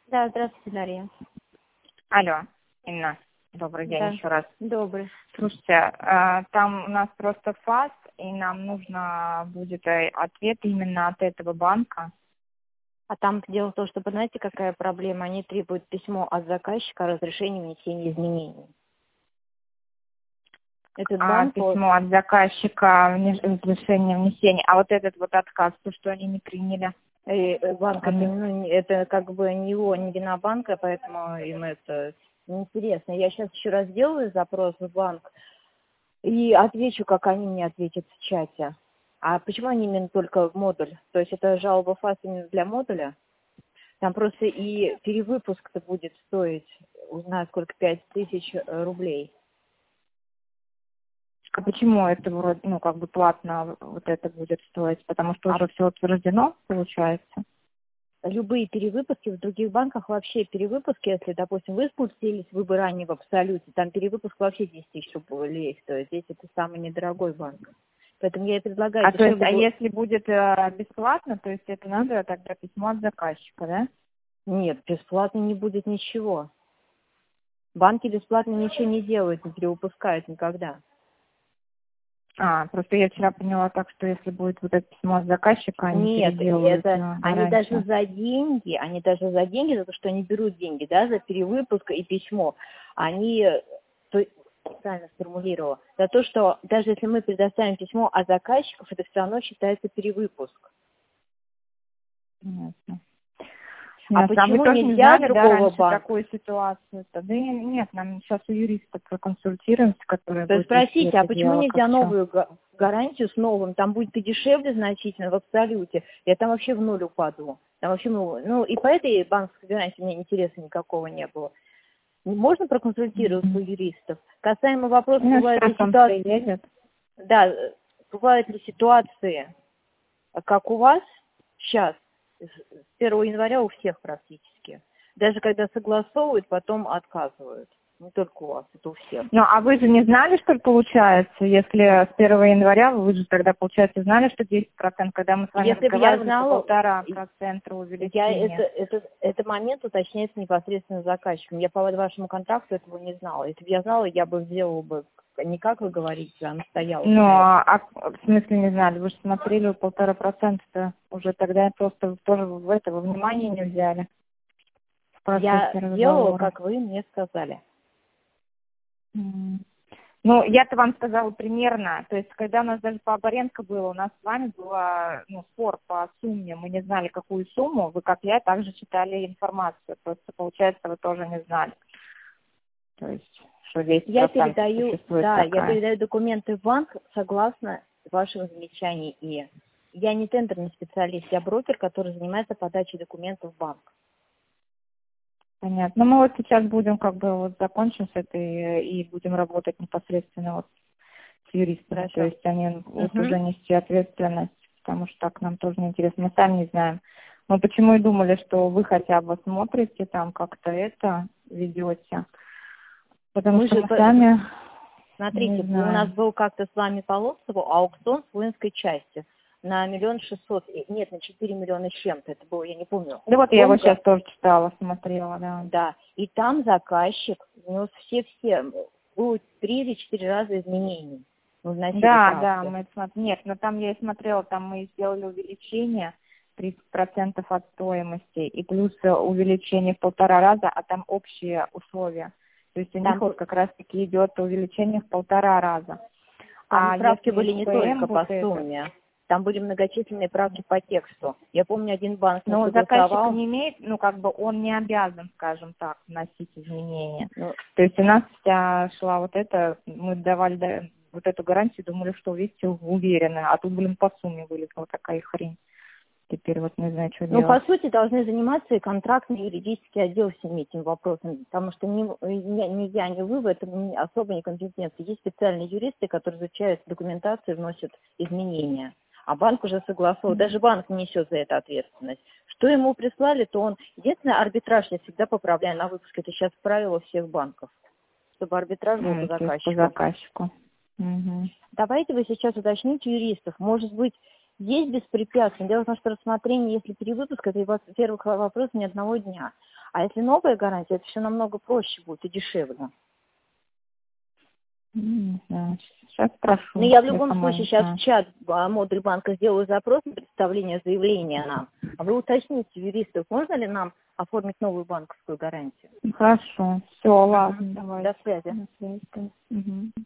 Да, здравствуйте, Дарья. Алло, Инна, добрый день Да, еще раз. добрый. Слушайте, там у нас просто ФАС, и нам нужно будет ответ именно от этого банка. А там дело в том, что, знаете, какая проблема? Они требуют письмо от заказчика о разрешении внесения изменений. Этот банк, Письмо от заказчика, разрешение внесения, а вот этот вот отказ, то, что они не приняли. банк это как бы не его, не вина банка, поэтому им это неинтересно. Я сейчас еще раз сделаю запрос в банк и отвечу, как они мне ответят в чате. А почему они именно только в модуль? То есть это жалоба ФАС именно для модуля? Там просто и перевыпуск-то будет стоить, узнаю сколько, 5000 рублей. А почему это вроде, как бы платно вот это будет стоить? Потому что уже все утверждено, получается. Любые перевыпуски в других банках, вообще перевыпуски, если, допустим, вы спустились, вы бы ранее в Абсолюте, там перевыпуск вообще 10 тысяч рублей стоит. Здесь это самый недорогой банк. Поэтому я и предлагаю... Если будет бесплатно, то есть это надо тогда письмо от заказчика, да? Нет, бесплатно не будет ничего. Банки бесплатно ничего не делают, не перевыпускают никогда. Просто я вчера поняла так, что если будет вот это письмо от заказчика, они переделают. Они даже за деньги, за то, что они берут деньги, да, за перевыпуск и письмо, они, правильно сформулировала, за то, что даже если мы предоставим письмо от заказчиков, это все равно считается перевыпуск. Понятно. А почему нельзя другого банка? Такую ситуацию? Да нет, нам сейчас у юриста проконсультируемся, которые... То есть спросите, а почему нельзя новую гарантию с новым? Там будет и дешевле значительно в Абсолюте. Я там вообще в ноль упаду. Там вообще, и по этой банковской гарантии мне интереса никакого не было. Можно проконсультироваться у юристов? Касаемо вопроса, бывают ли ситуации... Да, бывают ли ситуации, как у вас сейчас, с 1 января у всех практически. Даже когда согласовывают, потом отказывают. Не только у вас, это у всех. А вы же не знали, что получается, если с 1 января, вы же тогда, получается, знали, что 10%, когда мы с вами разговаривали, по 1,5% увеличения. Этот момент уточняется непосредственно заказчиком. Я по вашему контракту этого не знала. Если бы я знала, я бы сделала бы не как вы говорите, а настояла. В смысле не знали? Вы же смотрели 1,5%, уже тогда просто тоже во внимание не взяли. Я сделала, как вы мне сказали. Я-то вам сказала примерно, то есть, когда у нас даже по Оборенко было, у нас с вами был спор по сумме, мы не знали, какую сумму, вы, как я, также читали информацию, просто, получается, вы тоже не знали. То есть, что 10% я передаю документы в банк согласно вашим замечаниям. И я не тендерный специалист, я брокер, который занимается подачей документов в банк. Понятно. Мы сейчас будем закончим с этой и будем работать непосредственно с юристами. Хорошо. То есть они будут уже нести ответственность, потому что так нам тоже неинтересно. Мы сами не знаем. Мы почему и думали, что вы хотя бы смотрите, там как-то это ведете. Потому что мы сами... Смотрите, у нас был как-то с вами по Лосову аукцион с воинской части. На 1 600 000, нет, на 4 миллиона с чем-то, это было, я не помню. Да вот я его сейчас тоже читала, смотрела, да. Да, и там заказчик внес все, было 3 или 4 раза изменений. Нет, но там я и смотрела, там мы сделали увеличение 30% от стоимости, и плюс увеличение в 1,5 раза, а там общие условия. То есть у них вот как раз-таки идет увеличение в 1,5 раза. Там правки были не только по сумме. Там были многочисленные правки по тексту. Я помню, один банк не согласовал. Но заказчик не имеет, он не обязан, скажем так, вносить изменения. То есть у нас вся шла мы давали вот эту гарантию, думали, что, видите, уверены. А тут, по сумме вылезла такая хрень. Теперь не знаю, что делать. По сути, должны заниматься и контрактный, юридический отдел всеми этими вопросами, потому что ни я, ни вы в этом особо не компетентны. Есть специальные юристы, которые изучают документацию и вносят изменения. А банк уже согласовал. Даже банк не несет за это ответственность. Что ему прислали, то он... Единственное, арбитраж я всегда поправляю на выпуске. Это сейчас правило всех банков. Чтобы арбитраж был по заказчику. Угу. Давайте вы сейчас уточните юристов. Может быть, есть беспрепятственно. Дело в том, что рассмотрение, если перевыпуск, это, во-первых, вопрос не одного дня. А если новая гарантия, это все намного проще будет и дешевле. Да. Сейчас спрошу. Ну, я в любом случае сейчас в чат модуль банка сделаю запрос на представление заявления нам. А вы уточните юристов, можно ли нам оформить новую банковскую гарантию? Хорошо. Все, ладно, давай. До связи. До связи. Угу.